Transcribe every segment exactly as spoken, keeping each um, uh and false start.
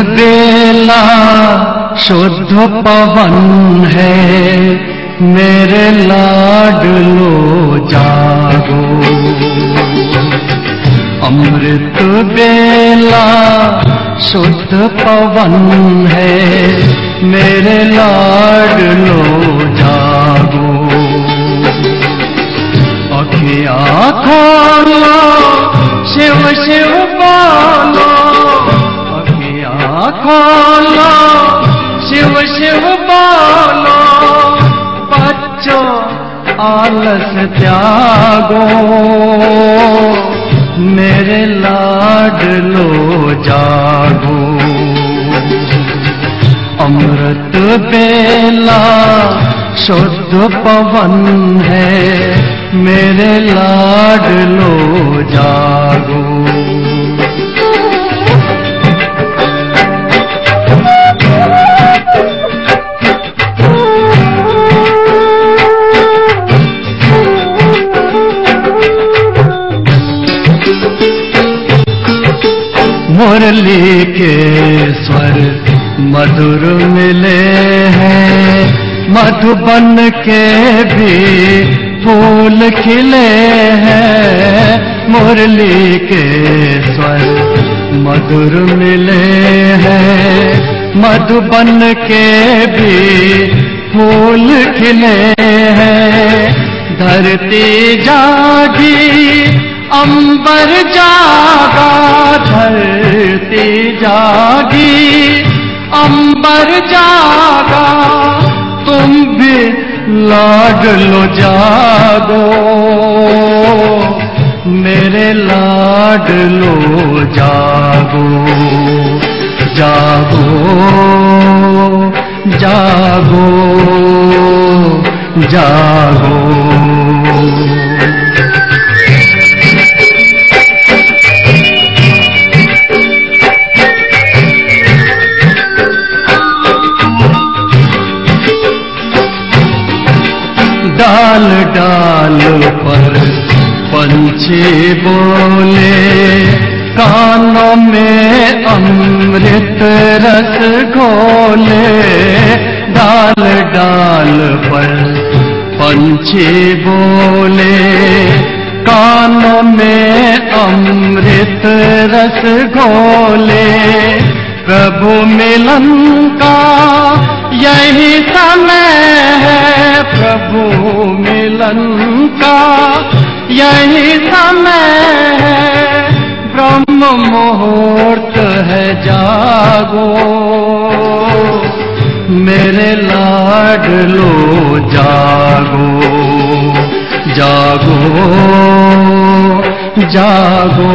बेला शुद्ध पवन है, मेरे लाडलो जागो। अमृत बेला शुद्ध पवन है, मेरे लाडलो जागो। अखियाँ खोलो शिव शिव बोलो, अखियाँ खोलो शिव शिव बोलो। बच्चों आलस त्यागो, मेरे लाडलो जागो। अमृत बेला शुद्ध पवन है, मेरे लाडलो जागो। मुरली के स्वर मधुर मिले हैं, मधुबन के भी फूल खिले हैं। मुरली के स्वर मधुर मिले हैं, मधुबन के भी फूल खिले हैं। धरती जागी अंबर जागा, धरती जागी अंबर जागा। तुम भी लाडलो जागो, मेरे लाडलो जागो। जागो जागो जागो। डाल डाल पर पंछी बोले, कानों में अमृत रस घोले। डाल डाल पर पंछी बोले, कानों में अमृत रस घोले। प्रभु मिलन का यही समय है, प्रभु मिलन का यही समय है। ब्रह्म मुहूर्त है जागो, मेरे लाडलो जागो। जागो जागो।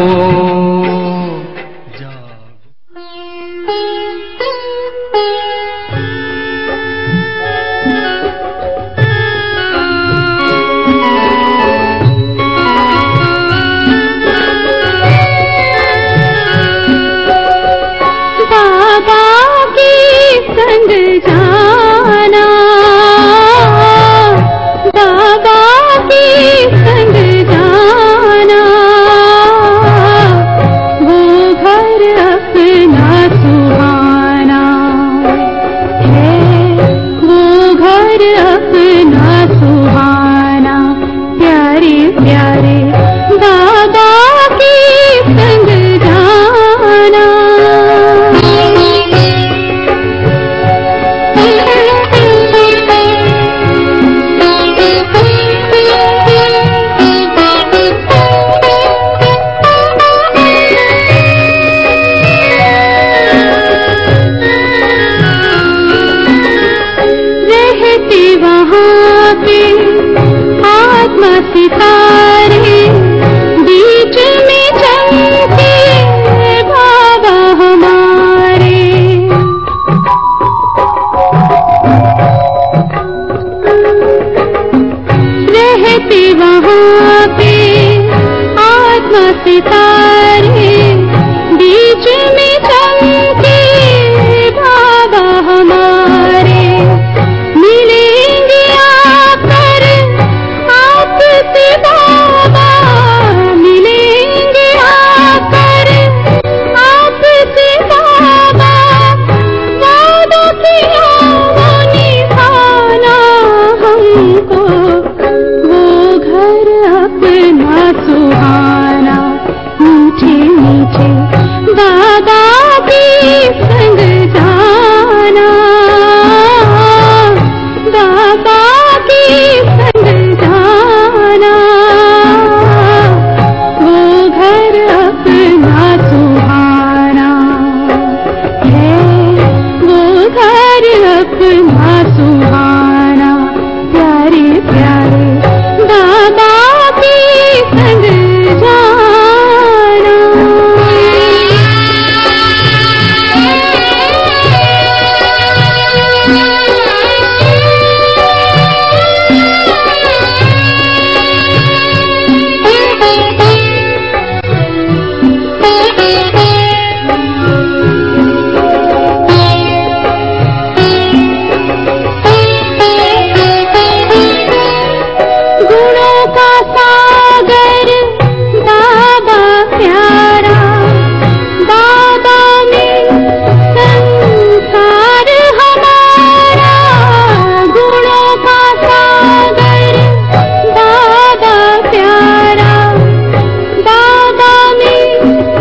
मिलेंगे आकर आपसे। बाबा के संग जाना, बाबा के संग जाना, वो घर अपना सुहाना है, वो घर अपना सुहाना। प्यारे प्यारे बाबा के संग जाना। गुणों का सागर बाबा प्यारा, बाबा में संसार हमारा। गुणों का सागर बाबा प्यारा, बाबा में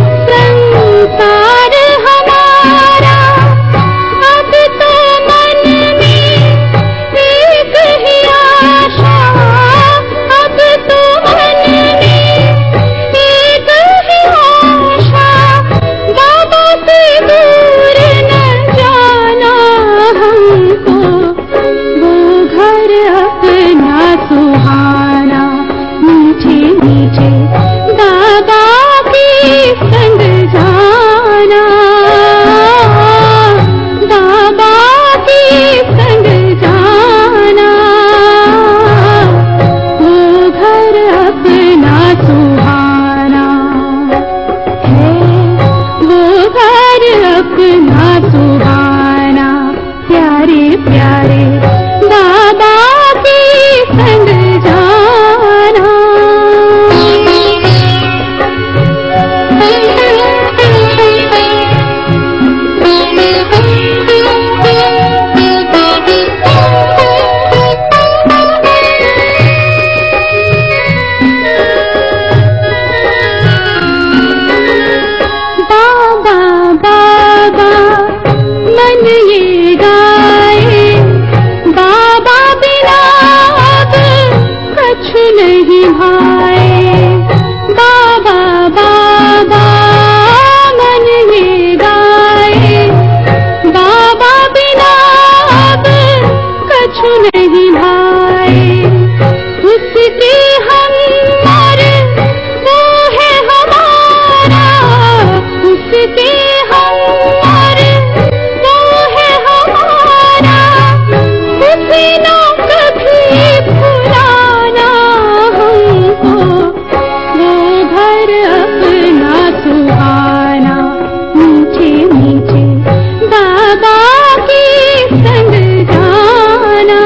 संसार हमारा। अब तो मन में एक ही आशा, अब तो मन में एक ही आशा, बाबा से दूर न जाना हमको, वो घर अपना सुहाना। मीठे मीठे बाबा के संग जाना, बाबा के संग जाना, वो घर अपना सुहाना है, वो घर अपना सुहाना। प्यारे प्यारे बाबा के संग जाना। बाबा बाबा मन ये गाए, बाबा बिना अब कछु नहीं भाए। बाबा बाबा मन ये गाए, बाबा बिना अब कछु नहीं भाए। उसके हम और वो है हमारा, उसके हम और वो है हमारा। उसे ना कभी भुलाना हमको, वो घर अपना सुहाना। मीठे मीठे बाबा के संग जाना,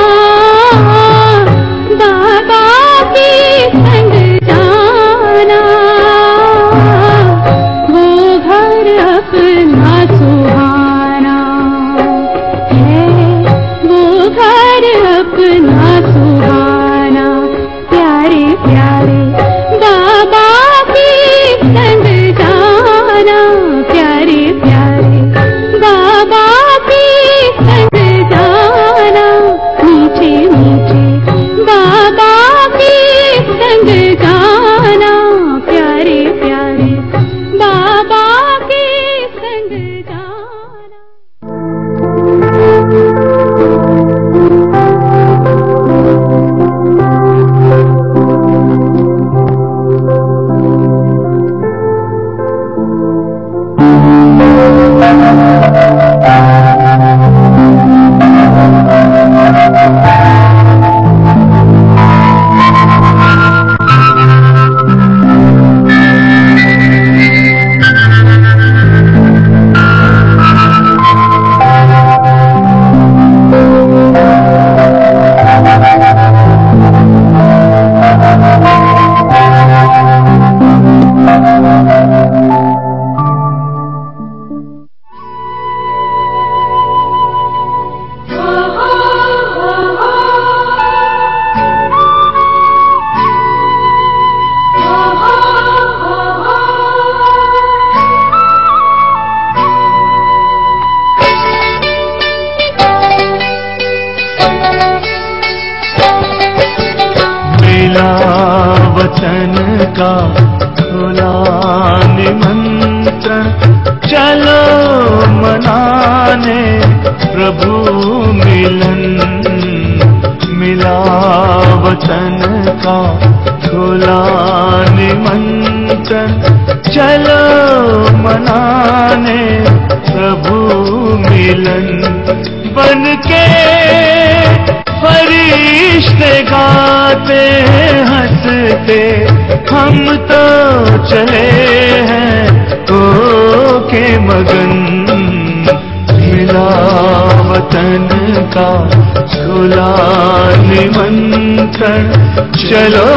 बाबा के संग जाना, वो घर अपना सुहाना है, वो घर अपना सुहाना। प्यारे प्यारे बाबा के संग जाना, प्यारे प्यारे बाबा के संग जाना। मीठे मीठे बाबा के संग जाना, प्यारे प्यारे बाबा के संग जाना। मिला वचन का खुला निमंत्रण, चलो मनाने प्रभु मिलन। मिला वचन का खुला निमंत्रण, चलो मनाने प्रभु मिलन। बन के फरिश्ते गाते हंसते, हम तो चले हैं हो के मगन। मिला वतन का खुला निमंत्रण, चलो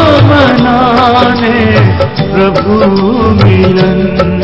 मनाने प्रभु मिलन।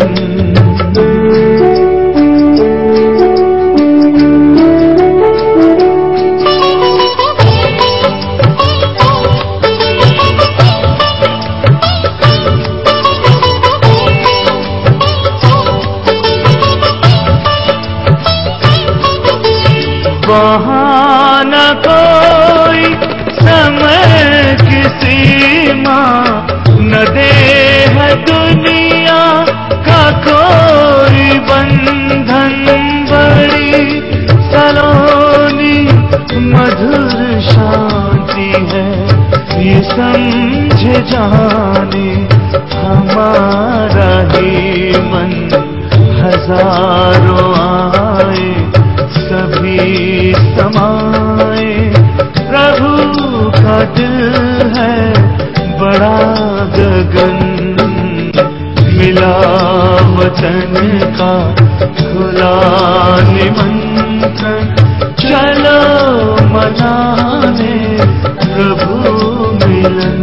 वहाँ न कोई समय की सीमा, न देह दुनिया का कोई बंधन। बड़ी सलोनी मधुर शांति है, ये समझे जाने हमारा ही मन। हजारों आए सभी समाए, प्रभु का दिल है बड़ा गगन। मिला वचन का खुला निमंत्रण, चलो मनाने प्रभु मिलन।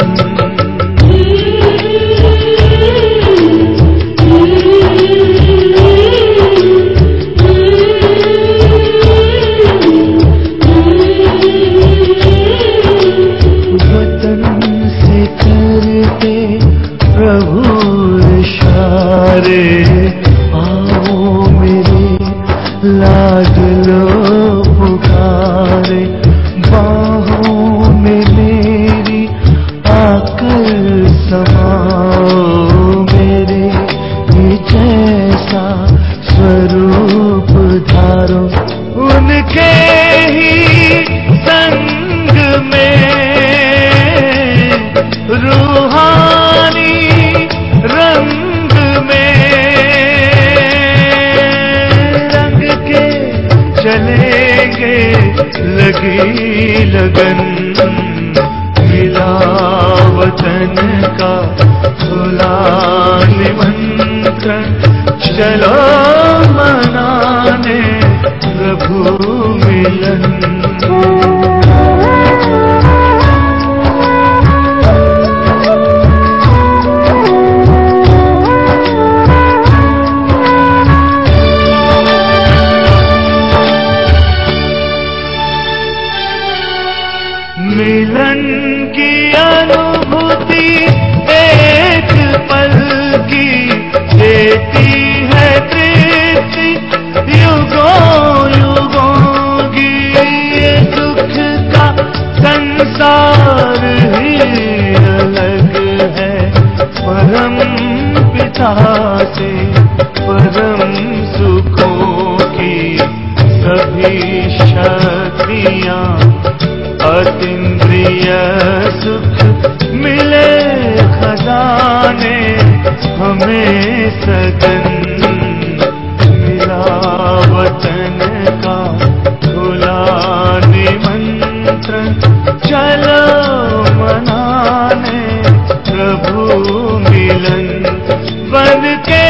आओ मेरे लाडलो पुकारे, बाहों में मेरी आकर समाओ। मेरे ये जैसा स्वरूप धारो, उनके ही संग में रूहानी रंग में रंग के चलेंगे लगी लगन। मिला वचन का खुला निमंत्रण, चलो मनाने प्रभु मिलन। मिलन की अनुभूति एक पल की देती है तृप्ति युगों युगों की। ये दुख का संसार ही अलग है परम पिता से। परम सुखों की सभी शक्तियाँ, अतीन्द्रिय सुख मिले खजाने हमें सगन। मिला वतन का खुला निमंत्रण, चलो मनाने प्रभु मिलन। बन के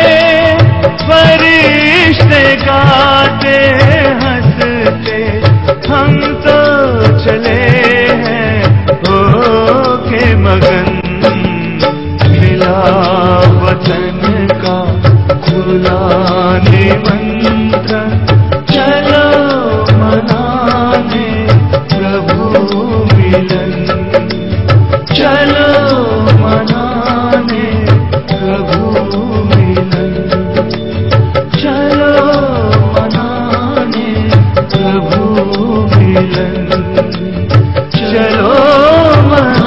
फरिश्ते गाते हंसते, हम तो चले हैं हो के मगन। मिला वचन का खुला निमंत्रण, चलो मनाने प्रभु मिलन। चलो मनाने प्रभु मिलन। चलो मनाने प्रभु मिलन। चलो मन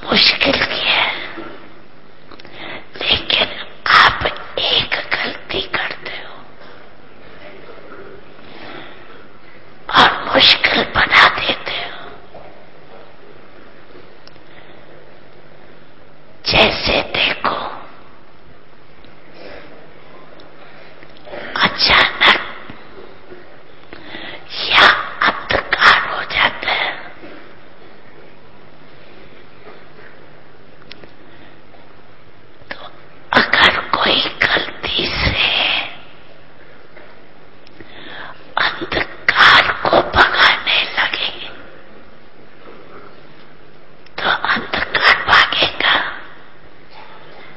मुश्किल की है, लेकिन आप एक गलती करते हो और मुश्किल बना देते हो। जैसे देखो, अचानक या अंधकार हो जाता है, तो अगर कोई गलती से अंधकार को भगाने लगे तो अंधकार भागेगा,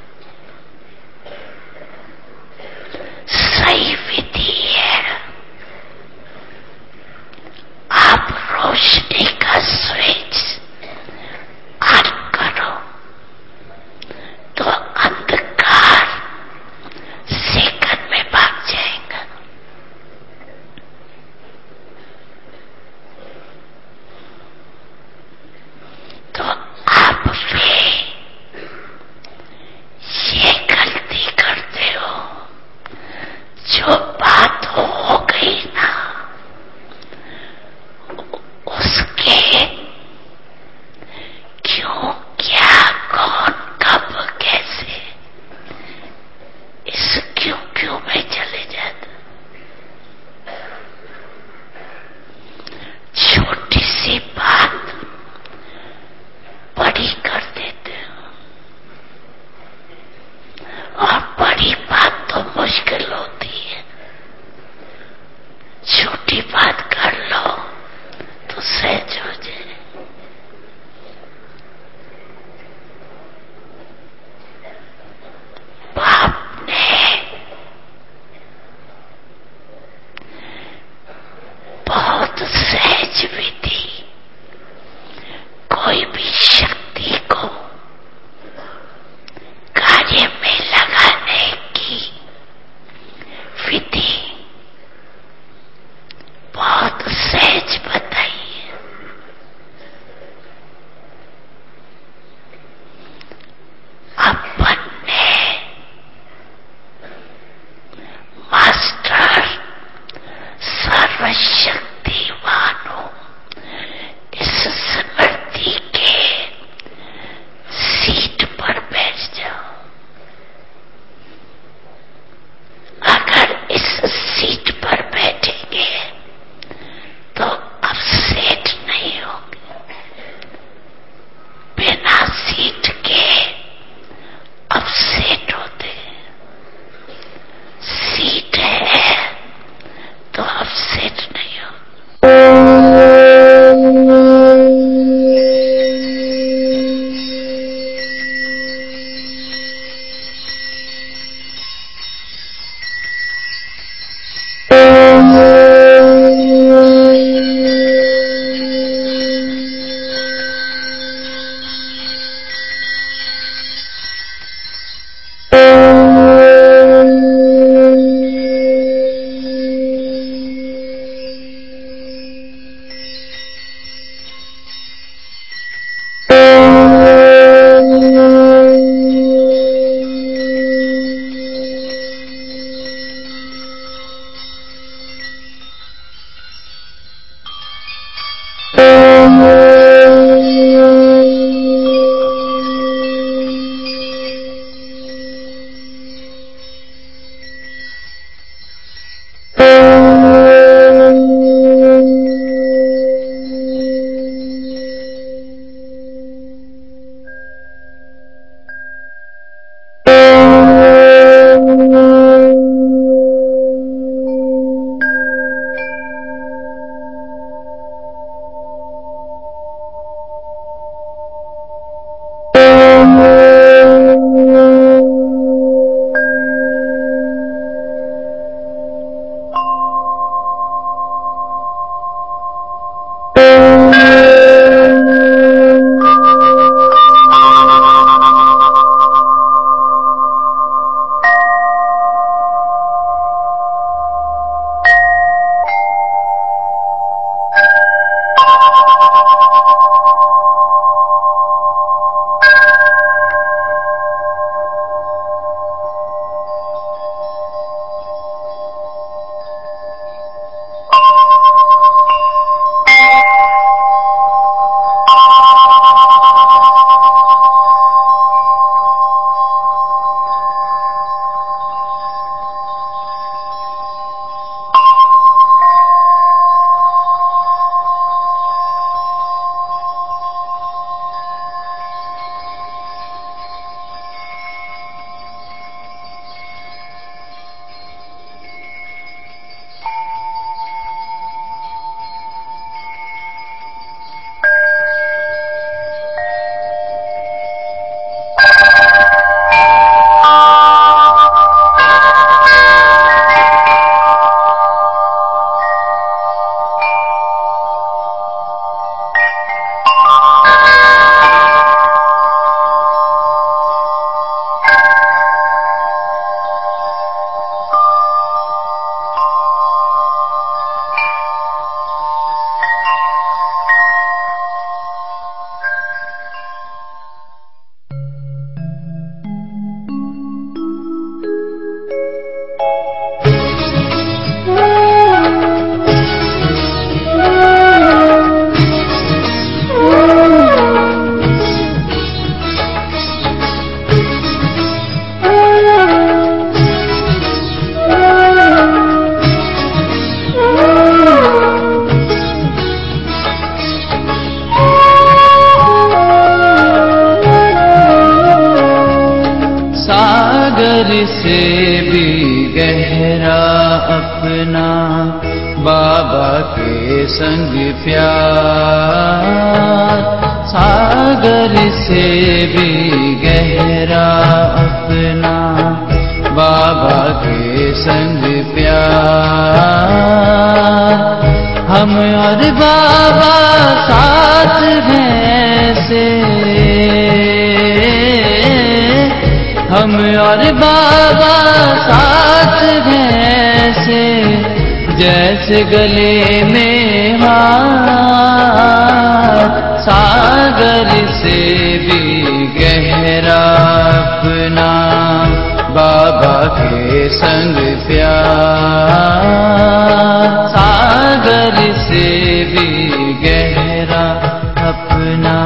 से भी गहरा अपना बाबा के संग प्यार, सागर से भी गहरा अपना बाबा के संग प्यार। हम और बाबा साथ हैं ऐसे, हम और बाबा साथ हैं ऐसे, जैसे गले में हाथ। सागर से भी गहरा अपना बाबा के संग प्यार, सागर से भी गहरा अपना।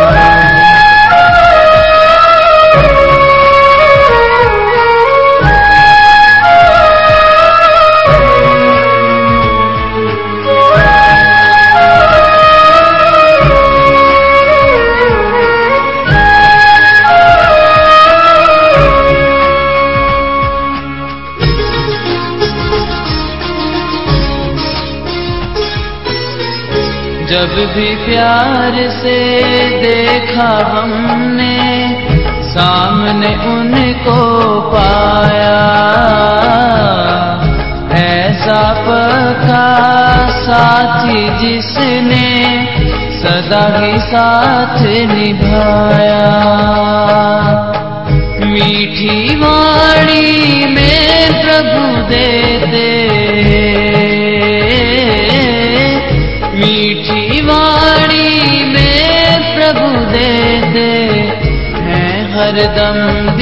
जब भी प्यार से देखा हमने, सामने उनको पाया, ऐसा पक्का साथी जिसने सदा ही साथ निभाया। मीठी वाणी में प्रभु देते, मीठी वाणी में प्रभु देते हैं हरदम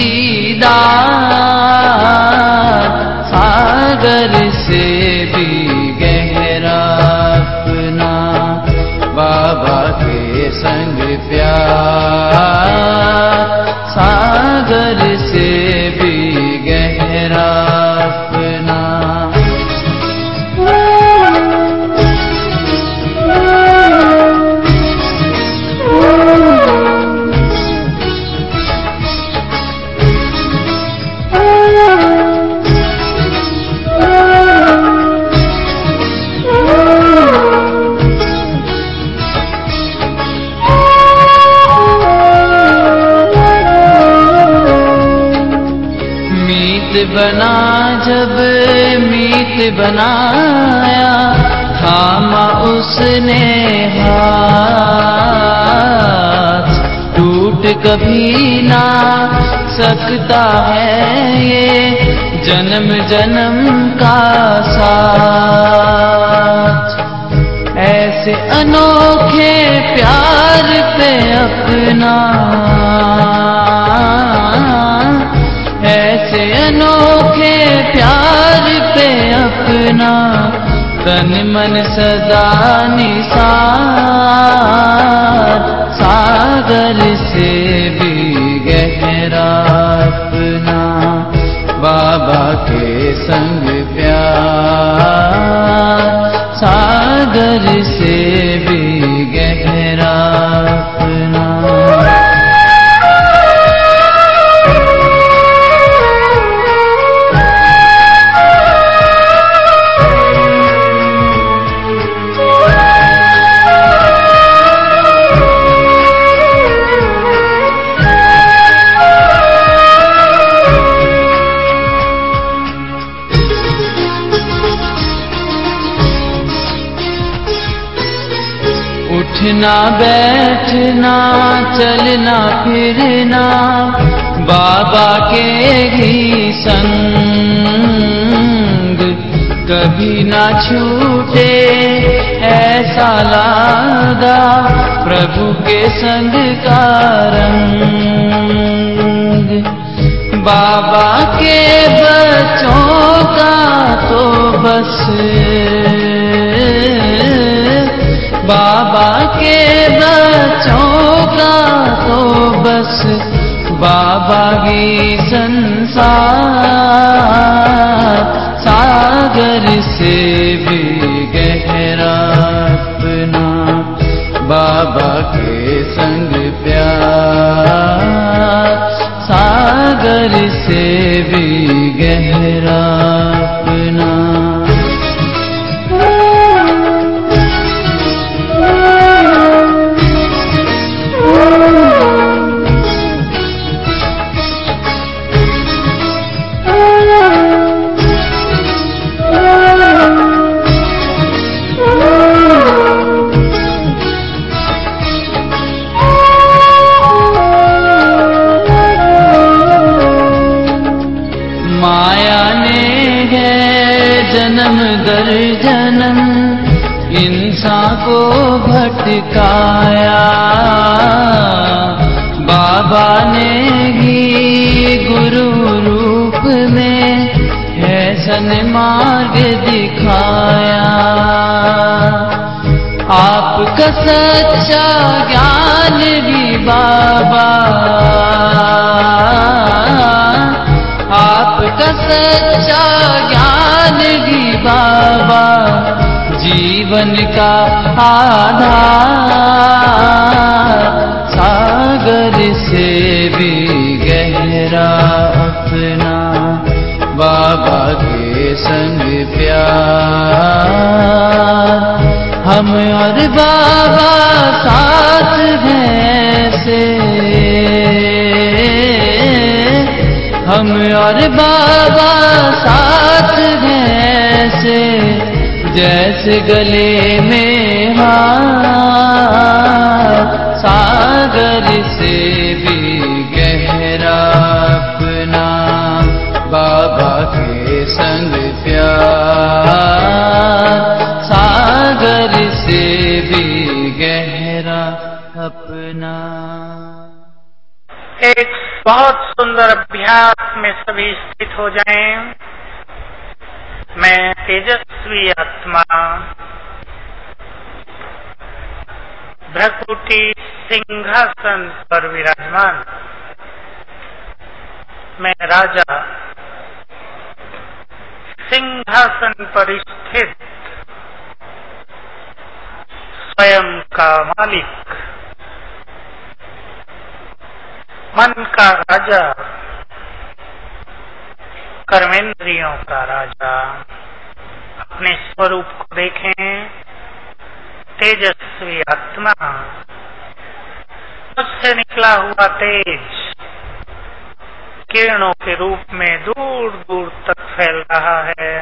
दीदार। सागर से भी गहरा अपना बाबा के संग प्यार, सागर से भी गहरा अपना। बना जब मीत बनाया, थामा उसने हाथ। टूट कभी ना सकता है ये जन्म जन्म का साथ। ऐसे अनोखे प्यार पे अपना, ऐसे अनोखे प्यार पे अपना तन मन सदा निसार। सागर से भी गहरा अपना बाबा के संग प्यार, सागर से भी गहरा अपना। उठना बैठना चलना फिरना बाबा के ही संग, कभी ना छूटे ऐसा लादा प्रभु के संग का रंग। बाबा के बच्चों का तो बस, बाबा के बच्चों का तो बस बाबा ही संसार। सागर से भी गहरा अपना बाबा के संग प्यार, सागर से भी सिखाया, बाबा ने ही गुरु रूप में है सन्मार्ग दिखाया। आपका सच्चा ज्ञान भी बाबा, आपका सच्चा ज्ञान भी बाबा, जीवन का आधार, सागर से भी गहरा अपना बाबा के संग प्यार। हम और बाबा साथ हैं से, हम और बाबा साथ हैं से, जैसे गले में हार, सागर से भी गहरा अपना बाबा के संग प्यार, सागर से भी गहरा अपना। एक बहुत सुंदर अभ्यास में सभी स्थित हो जाएं। मैं तेजस्वी आत्मा भ्रकुटी सिंहासन पर विराजमान, मैं राजा सिंहासन पर स्थित स्वयं का मालिक, मन का राजा, कर्मेंद्रियों का राजा। अपने स्वरूप को देखें, तेजस्वी आत्मा, मुझसे निकला हुआ तेज किरणों के रूप में दूर दूर तक फैल रहा है।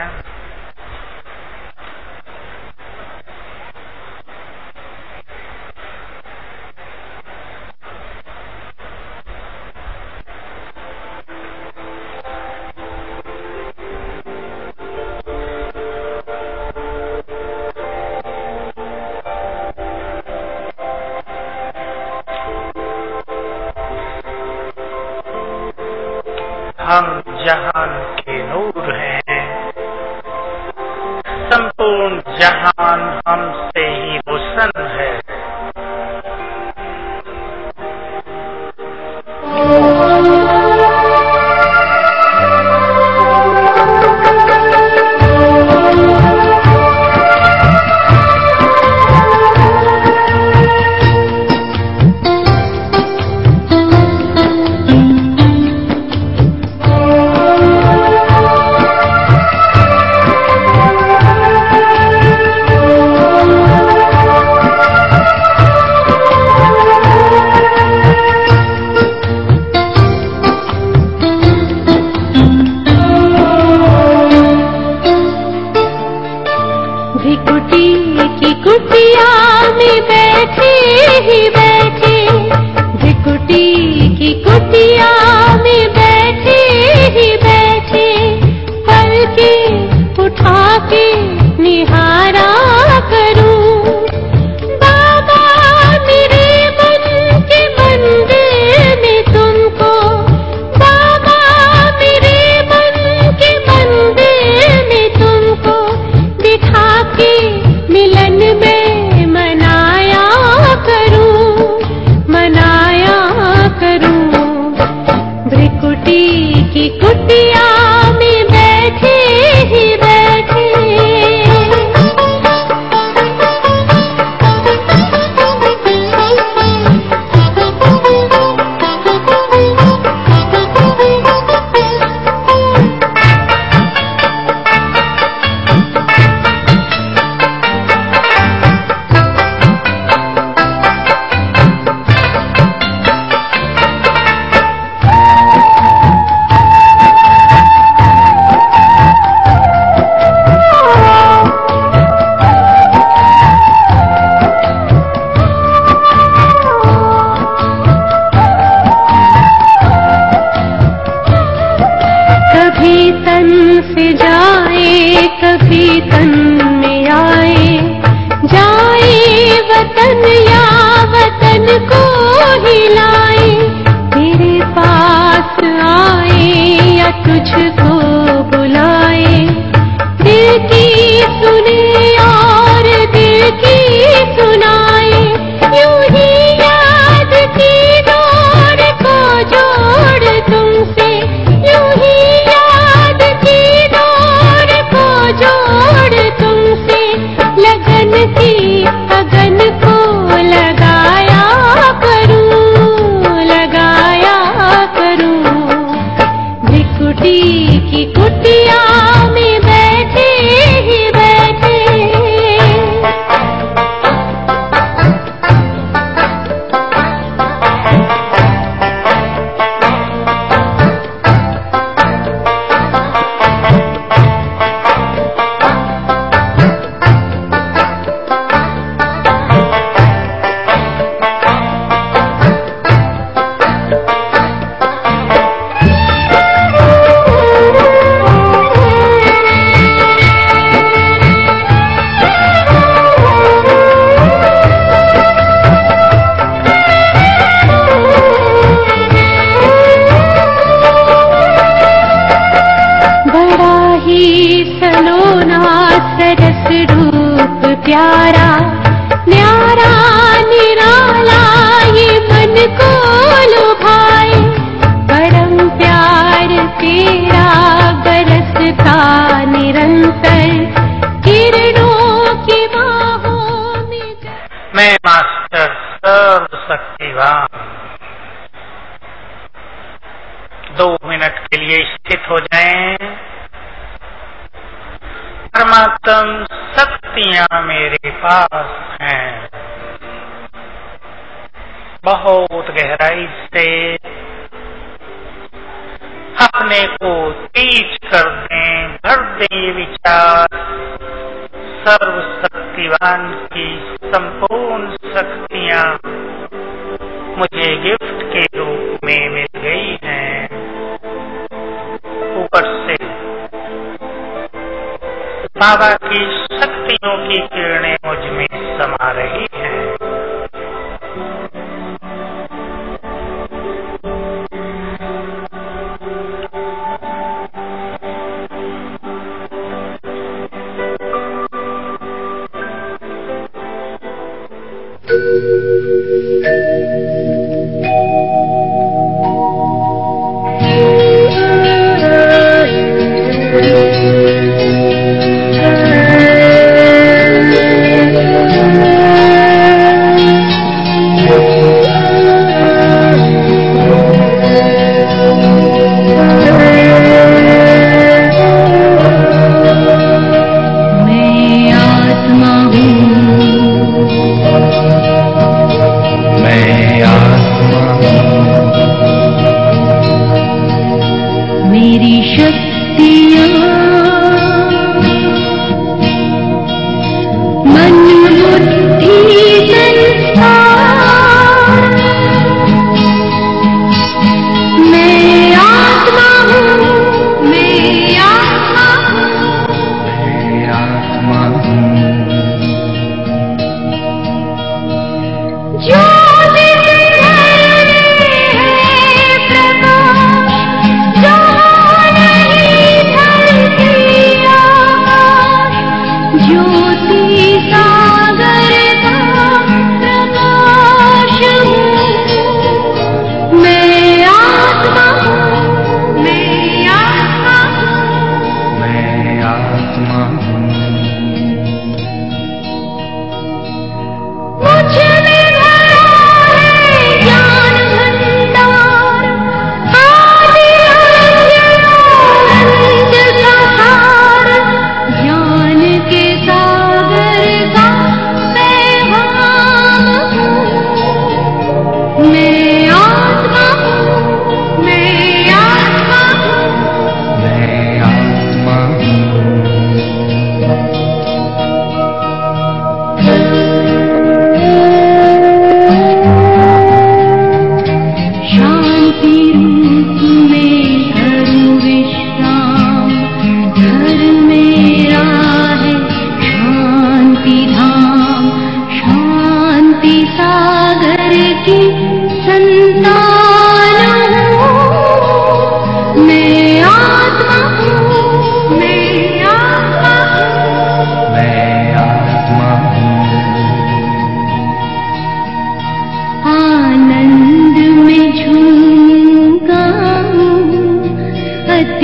हम जहान के नूर हैं, संपूर्ण जहान हमसे ही रोशन है। कभी तन में आए, जाए वतन दुनिया वतन को हिलाए, तेरे पास आए या तुझको बुलाए, दिल की सुने और दिल की सुनाए, यूं ही याद की डोर को जोड़ तुमसे, यूं ही याद की डोर को जोड़ तुमसे, लगन की अगन को लगाया करूं, लगाया करूं, भ्रिकुटी की कुटिया में बैठे ही बैठे। प्यारा न्यारा निराला ये मन को लुभाए, परम प्यार तेरा बरसता निरंतर किरणों की बाहों में। मैं मास्टर सर्वशक्तिवान दो मिनट के लिए स्थित हो जाएं। परमात्म शक्तियां मेरे पास हैं, बहुत गहराई से अपने को तेज कर दें, भर दें ये विचार, सर्वशक्तिवान की संपूर्ण शक्तियां मुझे गिफ्ट के रूप में मिल गई हैं। ऊपर से बाबा की शक्तियों की किरणें मुझ में समा रही हैं।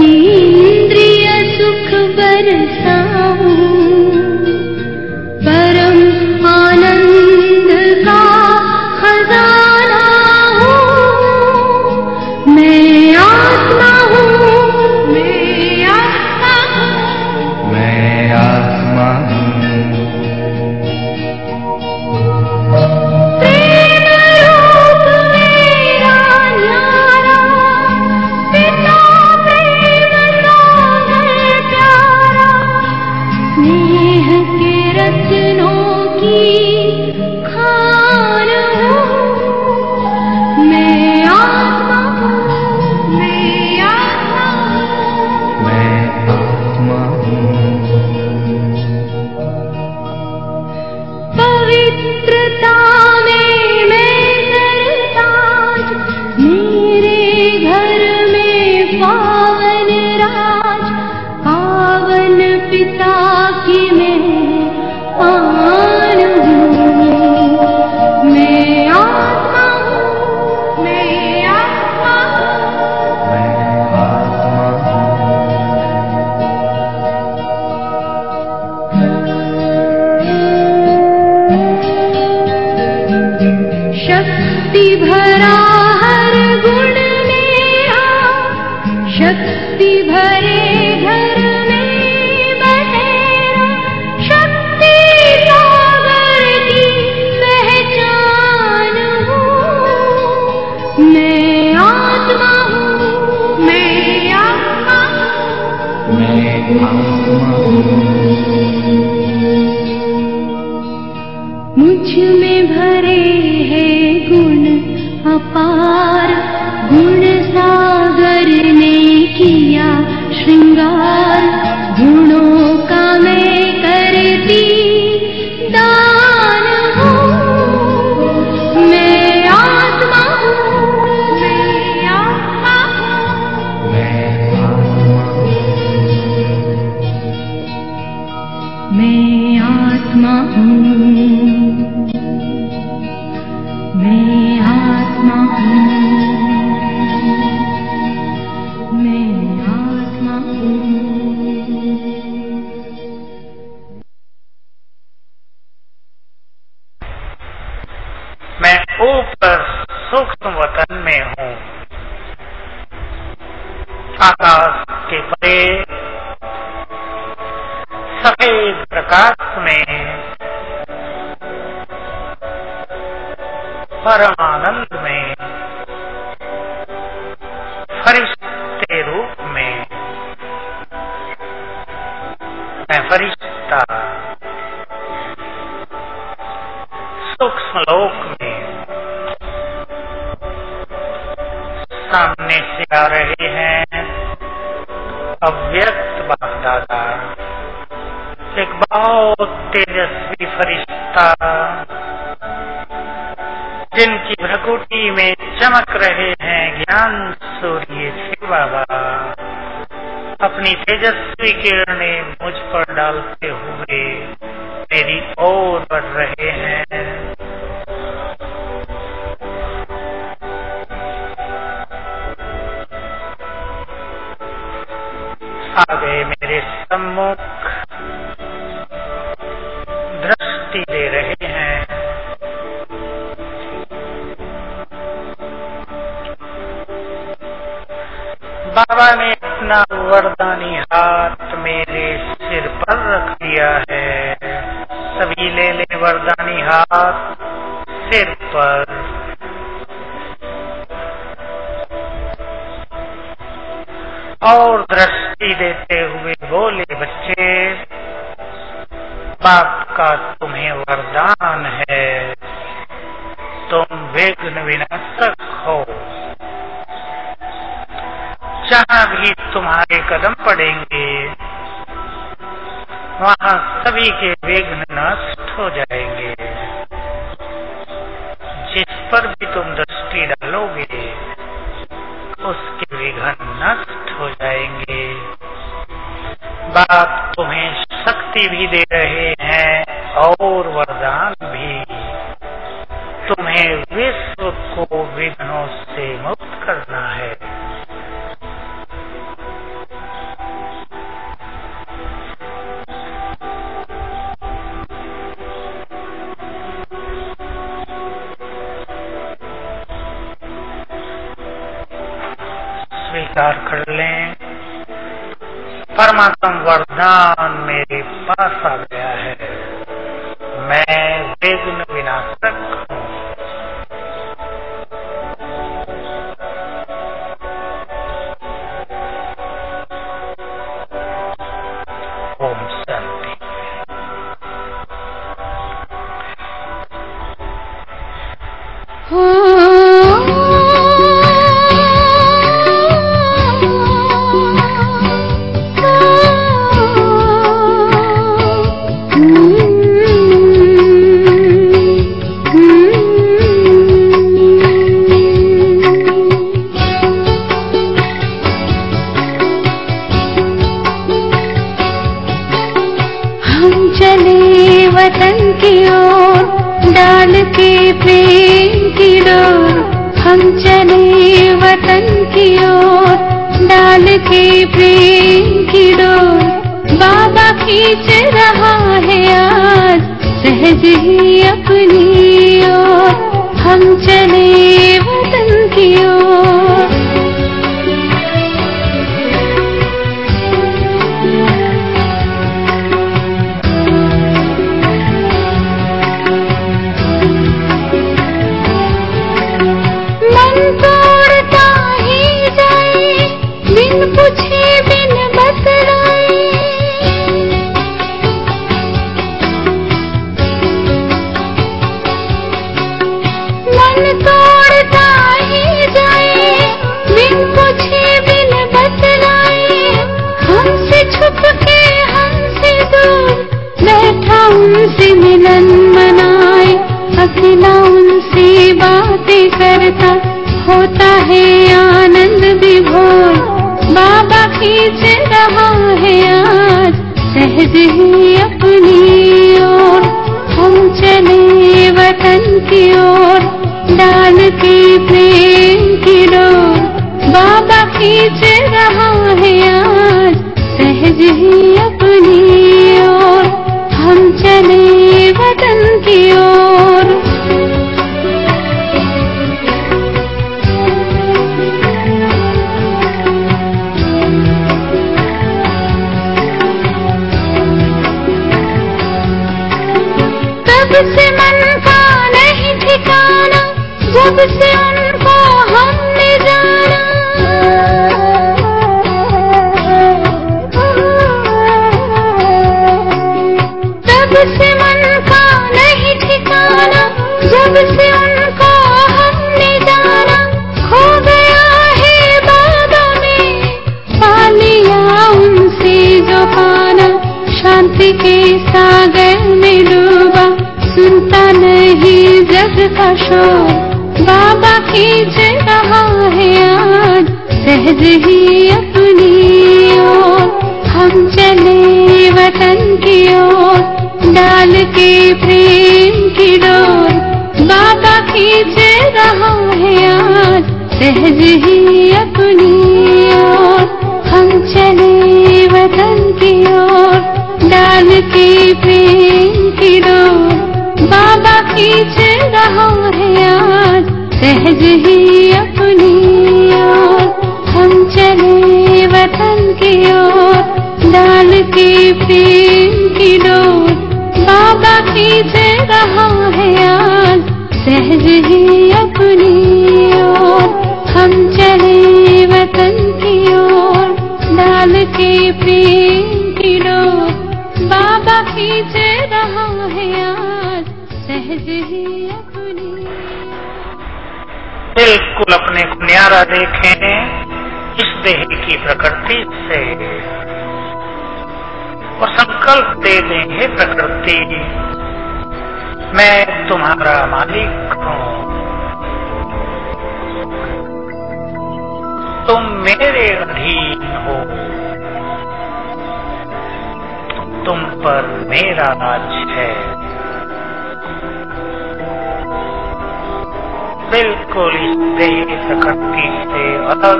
अतीन्द्रिय सुख बरसाऊं, परम आनंद का खजाना हूँ। मैं आत्मा हूँ, मैं आत्मा हूँ, मैं आत्मा हूँ। प्रेम रूप मेरा न्यारा, पिता प्रेम सागर प्यारा, स्नेह के रत्नों की खान हूँ। मैं आत्मा हूँ, मैं आत्मा हूँ, मैं आत्मा हूँ। पवित्रता में मैं सरताज, मेरे घर में पावन राज, पावन पिता की मैं आन हूँ। मैं आत्मा हूँ, मैं आत्मा हूँ, मैं आत्मा हूँ। शक्ति भरा हर गुण मेरा, शक्ति भरे घर में बसेरा, शक्ति सागर की पहचान हूँ। मैं आत्मा हूँ, मैं आत्मा हूँ, मैं आत्मा हूँ। मुझ में भरे हैं गुण अपार, गुण सागर ने किया श्रृंगार, गुणों का मैं करती दान हूँ। मैं आत्मा हूँ, मैं आत्मा हूँ, मैं आत्मा हूँ। मैं आत्मा हूँ, मैं आत्मा हूँ, मैं आत्मा हूँ। मैं ऊपर सूक्ष्म वतन में हूँ, आकाश के परे सफेद प्रकाश में, परमानंद में, फरिश्ते रूप में। मैं फरिश्ता सूक्ष्म लोक में। सामने से आ रहे हैं अव्यक्त बाप दादा, एक बहुत तेजस्वी फरिश्ता जिनकी भ्रकुटी में चमक रहे हैं ज्ञान सूर्य शिव बाबा, अपनी तेजस्वी किरणें मुझ पर डालते हुए मेरी ओर बढ़ रहे हैं। आ गए मेरे सम्मुख, दृष्टि दे रहे हैं। बाबा ने अपना वरदानी हाथ मेरे सिर पर रख दिया है। सभी ले ले वरदानी हाथ सिर पर। और दृष्टि देते हुए बोले, बच्चे बाप का तुम्हें वरदान है, तुम विघ्न विनाशक हो। जहाँ भी तुम्हारे कदम पड़ेंगे वहाँ सभी के विघ्न नष्ट हो जाएंगे। जिस पर भी तुम दृष्टि डालोगे उसके विघ्न नष्ट हो जाएंगे। बाप तुम्हें शक्ति भी दे रहे हैं और वरदान भी, तुम्हें विश्व को विघ्नों से मुक्त करना है। स्वीकार कर लें। परमात्म वरदान मेरे पास आ गया है, मैं विघ्न विनाशक हूँ। ओम शांति। वतन की ओर डाल के प्रेम की डोर, हम चले वतन की ओर डाल के प्रेम की डोर। बाबा खींच रहा है आज सहज ही अपनी ओर, हम चले वतन की ओर। तोड़ता ही जाए बिन पूछे बिन बतलाए, मन तोड़ता ही जाए बिन पूछे बिन बतलाए। हमसे छुप के हमसे दूर बैठा उनसे मिलन मनाए, अकेला उनसे बातें करता होता है आनंद विभोर। बाबा खींच रहा है आज सहज ही अपनी ओर, हम चले वतन की ओर डाल के प्रेम की डोर। बाबा खींच रहा है आज सहज ही अपनी ओर, हम चले वतन की ओर। जब से मन का नहीं ठिकाना, जब से उनको हमने जाना, जब से मन का नहीं ठिकाना, जब से उनको हमने जाना। खो गया है बाबा में पा लिया उनसे जो पाना, शांति के सागर में डूबा सुनता नहीं जग का शोर। बाबा खींच रहा है आज सहज ही अपनी ओर, हम चले वतन की ओर डाल के प्रेम की डोर। बाबा खींच रहा है आज सहज ही अपनी ओर, हम चले वतन की ओर डाल के प्रेम की डोर। बाबा खींच रहा है आज सहज ही अपनी ओर, हम चले वतन की ओर डाल के प्रेम की डोर। बाबा खींच रहा है आज सहज ही अपनी ओर, हम चले वतन की ओर डाल के प्रेम की डोर। बाबा खींच रहा है आज सहज ही अपनी। बिल्कुल अपने को न्यारा देखें इस देह की प्रकृति से और संकल्प दे दें, हे प्रकृति मैं तुम्हारा मालिक हूँ, तुम मेरे अधीन हो, तुम पर मेरा राज है। बिल्कुल इस देह प्रकृति से अलग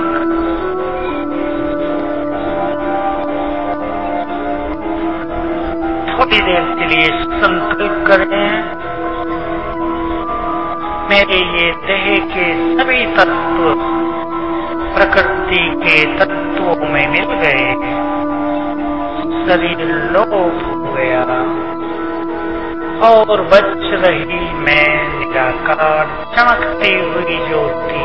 थोड़ी देर के लिए संकल्प करें, मेरे ये देह के सभी तत्व प्रकृति के तत्वों में मिल गए। शरीर लोप हो गया और बच रही मैं निराकार चमकती हुई ज्योति।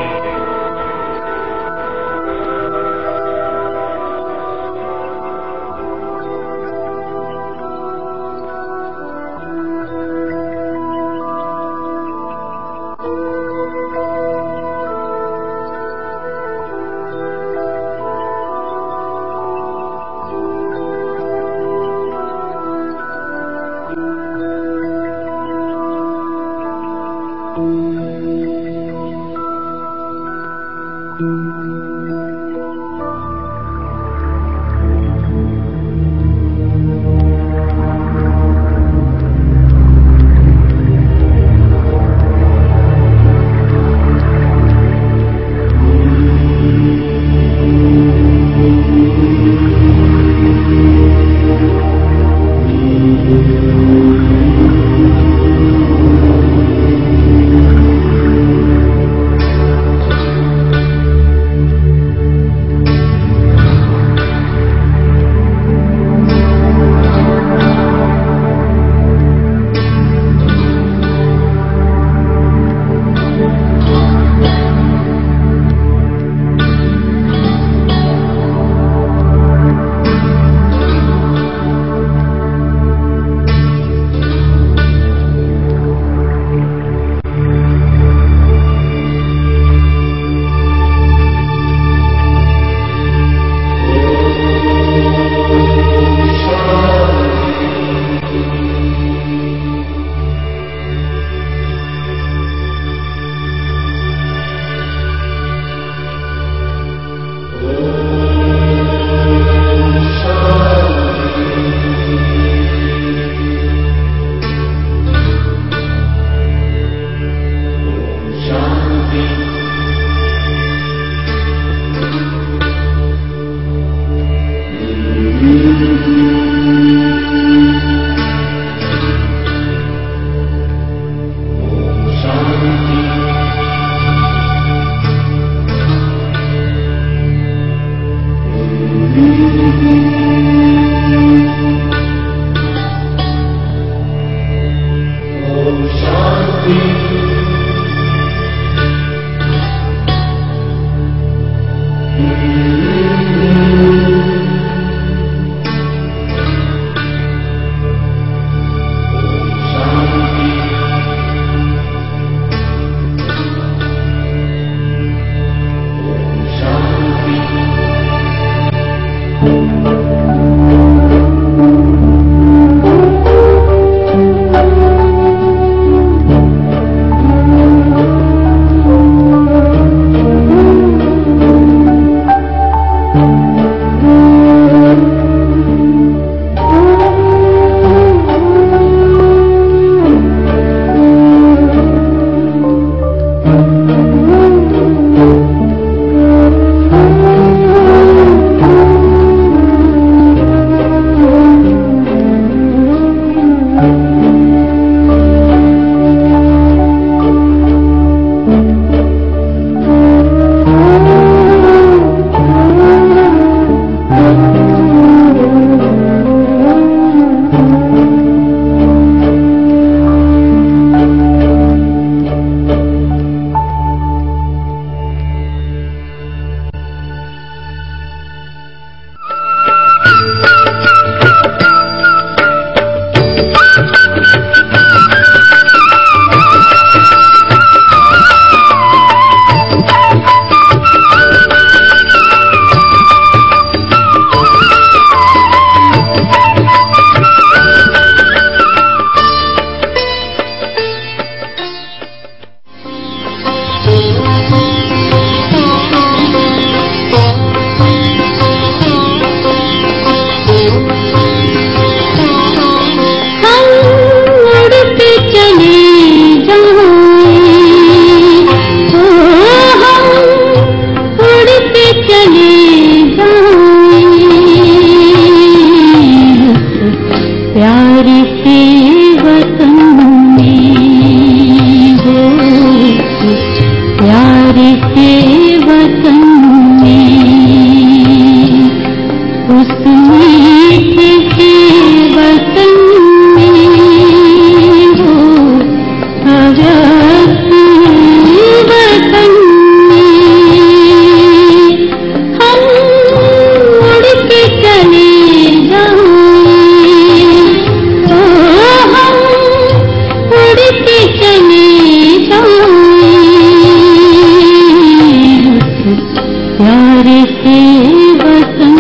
प्यारे से वतन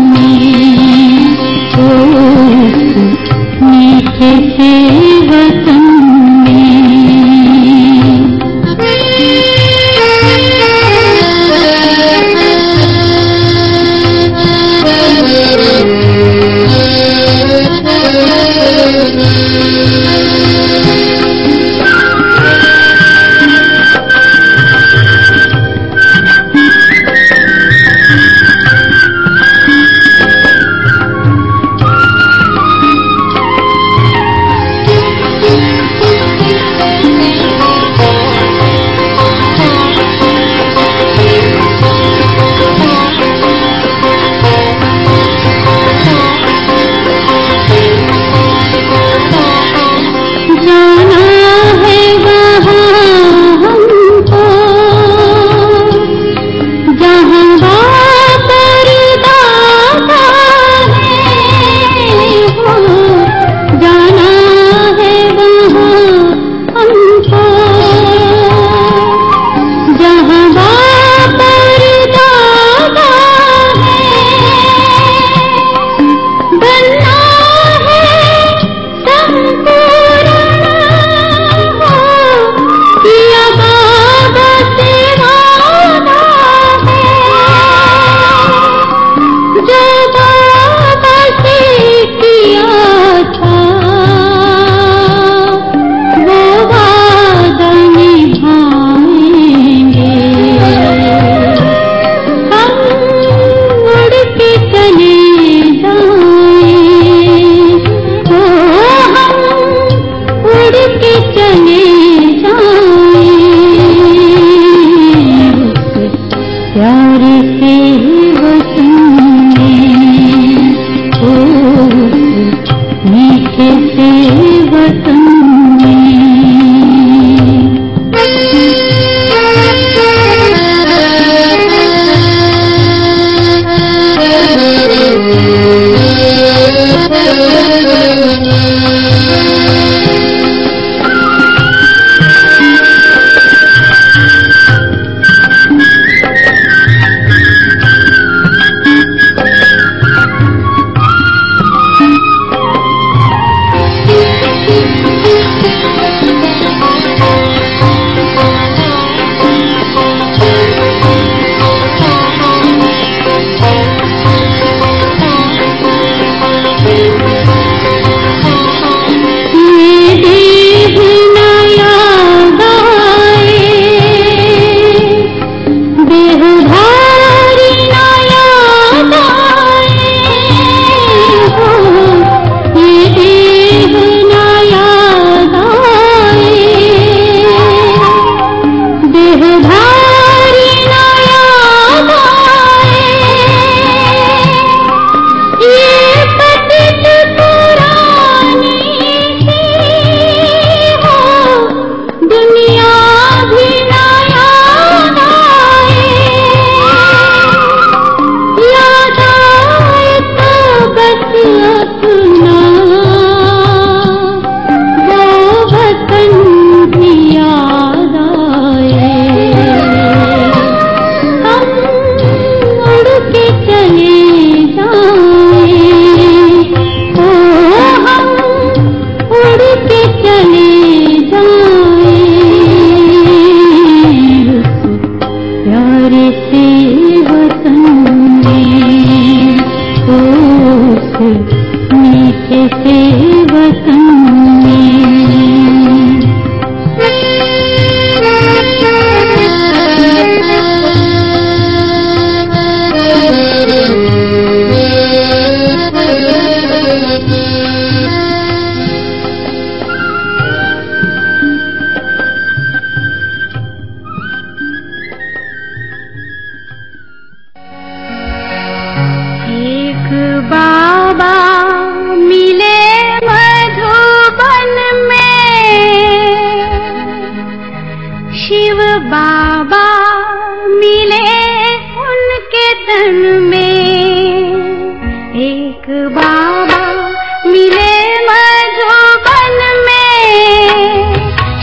में, उस मीठे से वतन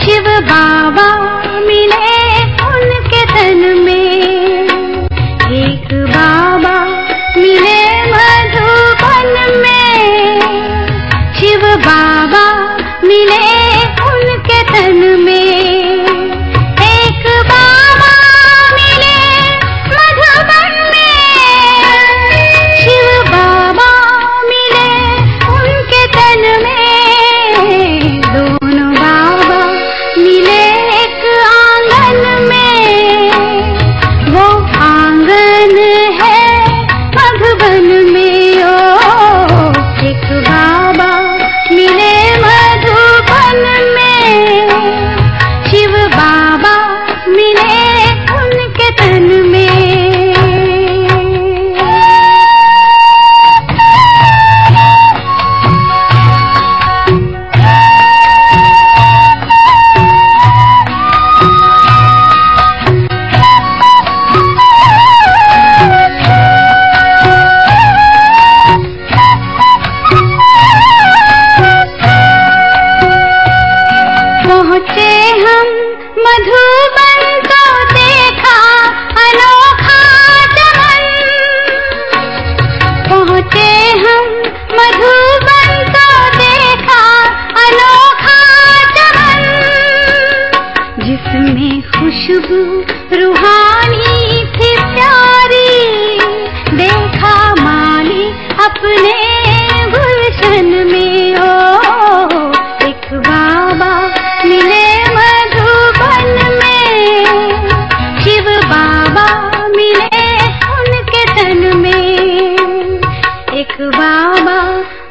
बाबा मिले उनके तन में, एक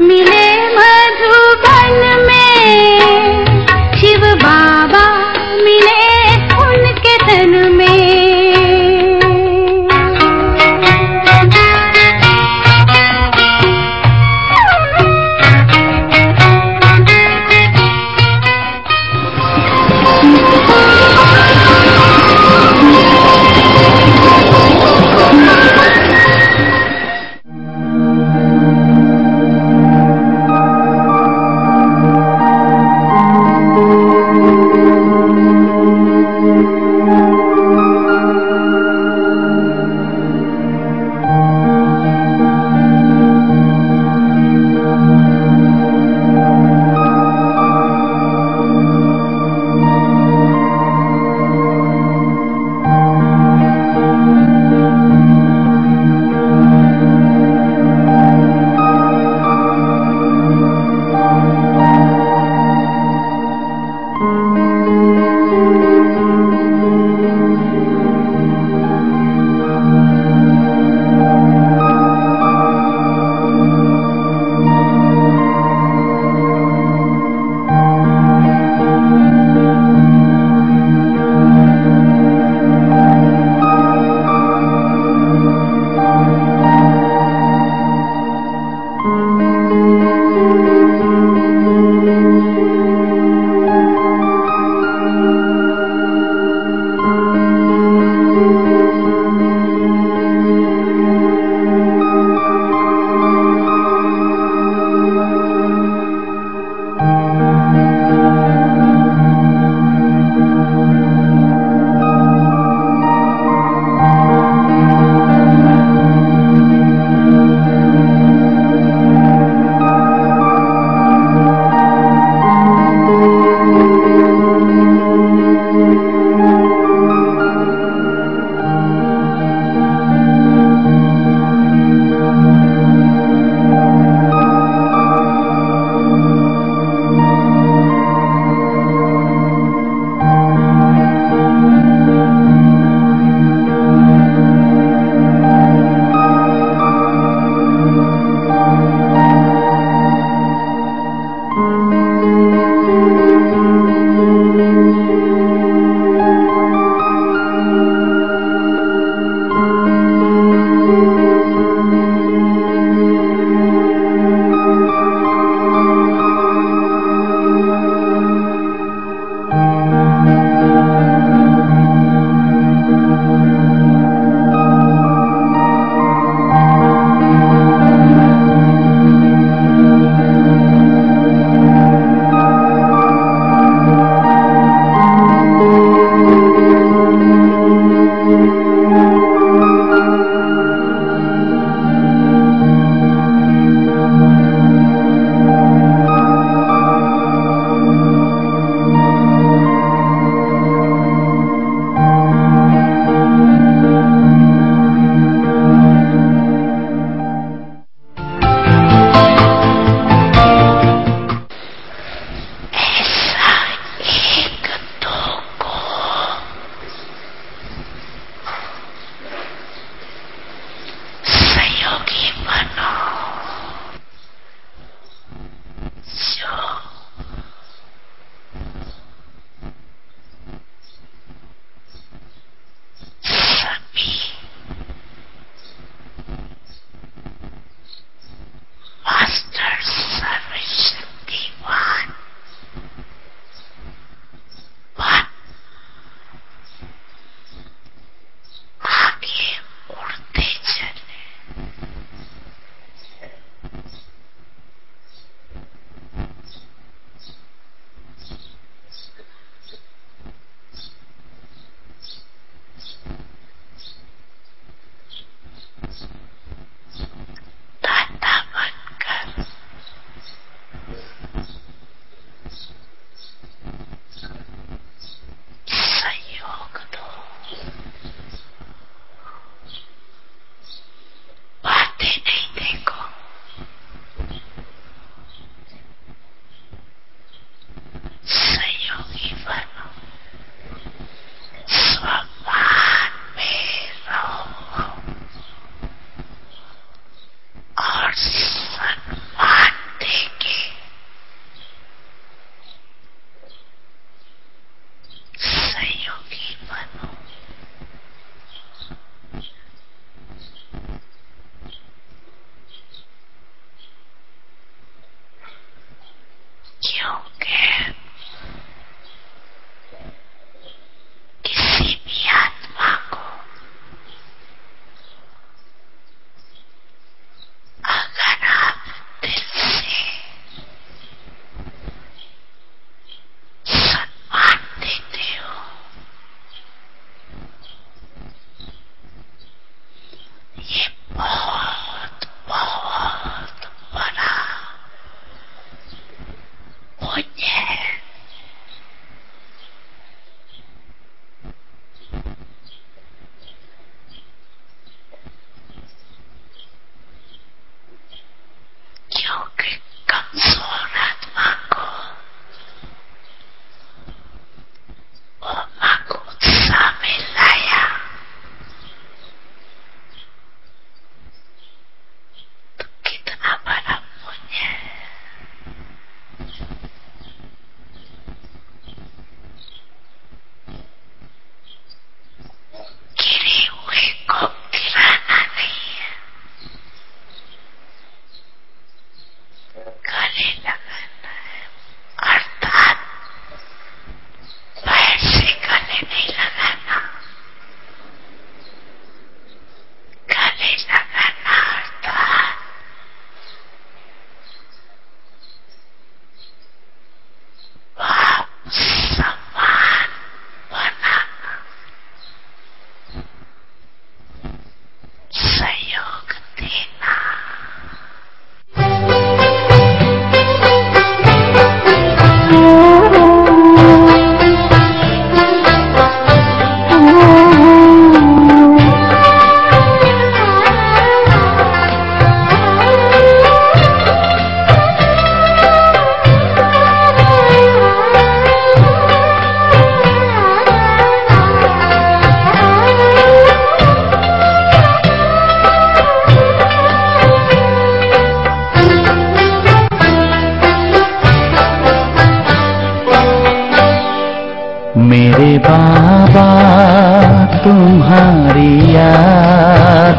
मिले मधुबन में, शिव बाबा मिले उनके तन में।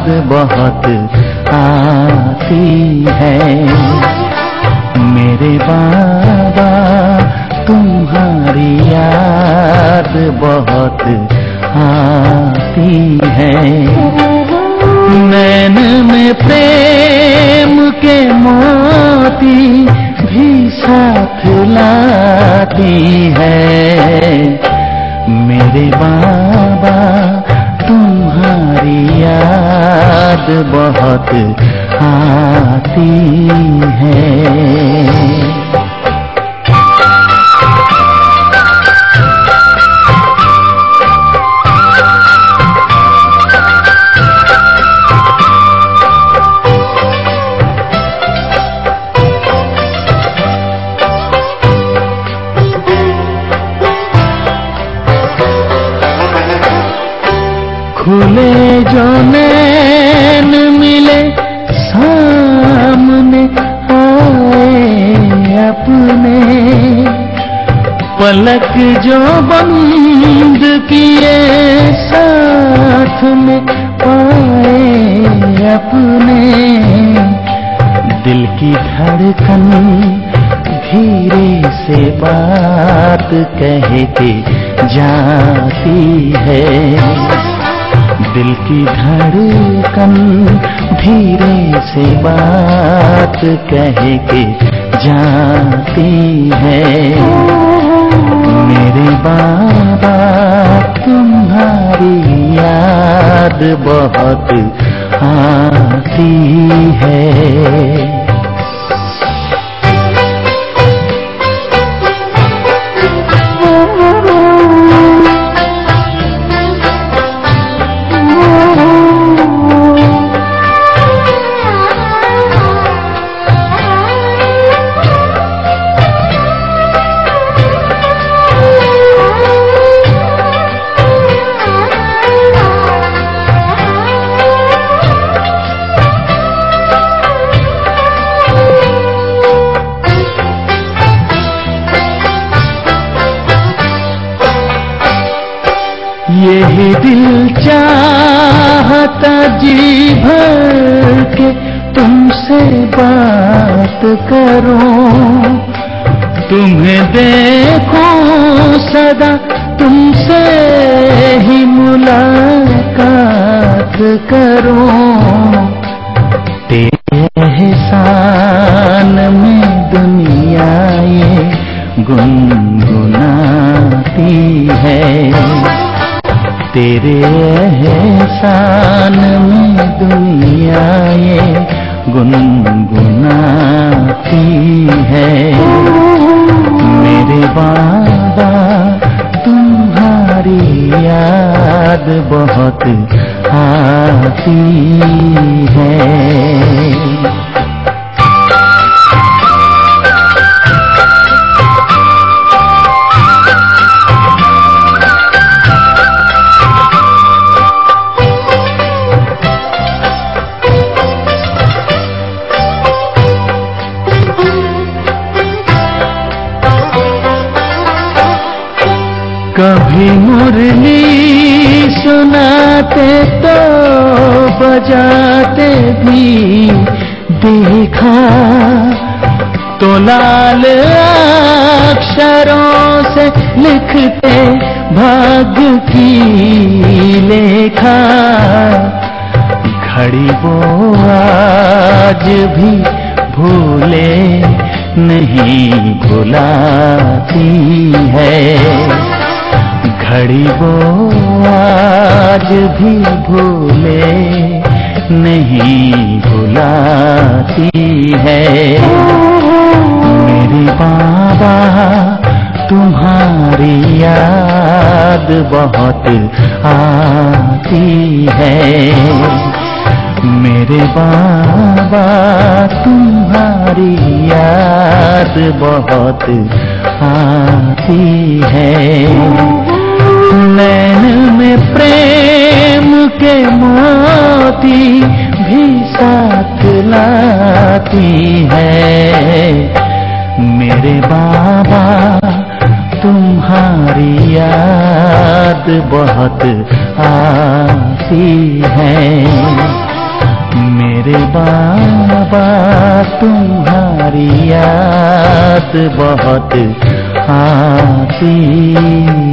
बहुत आती है। मेरे बाबा तुम्हारी याद बहुत आती है। नैन में प्रेम के मोती भी साथ लाती है। मेरे बाबा तुम्हारी याद बहुत आती है। खुले जो नैन मिले सामने आए अपने, पलक जो बंद किए साथ में पाए अपने। दिल की धड़कन धीरे से बात कह के जाती है। दिल की धड़कन धीरे से बात कह के जाती है। मेरे बाबा तुम्हारी याद बहुत आती है। यही दिल चाहता जी भर के तुमसे बात करूं, तुम्हें देखूं सदा तुमसे ही मुलाकात करूं। तेरे एहसान में दुनिया ये गुनगुनाती है। तेरे एहसान में दुनिया ये गुनगुनाती है। मेरे बाबा तुम्हारी याद बहुत आती है। कभी मुरली सुनाते तो बजाते भी देखा, तो लाल अक्षरों से लिखते भाग्य की लेखा। घड़ी वो आज भी भूले नहीं भुलाती है। घड़ी वो आज भी भूले नहीं भुलाती है। मेरे बाबा तुम्हारी याद बहुत आती है। मेरे बाबा तुम्हारी याद बहुत आती है। नैन में प्रेम के मोती भी साथ लाती है। मेरे बाबा तुम्हारी याद बहुत आती है। मेरे बाबा तुम्हारी याद बहुत आती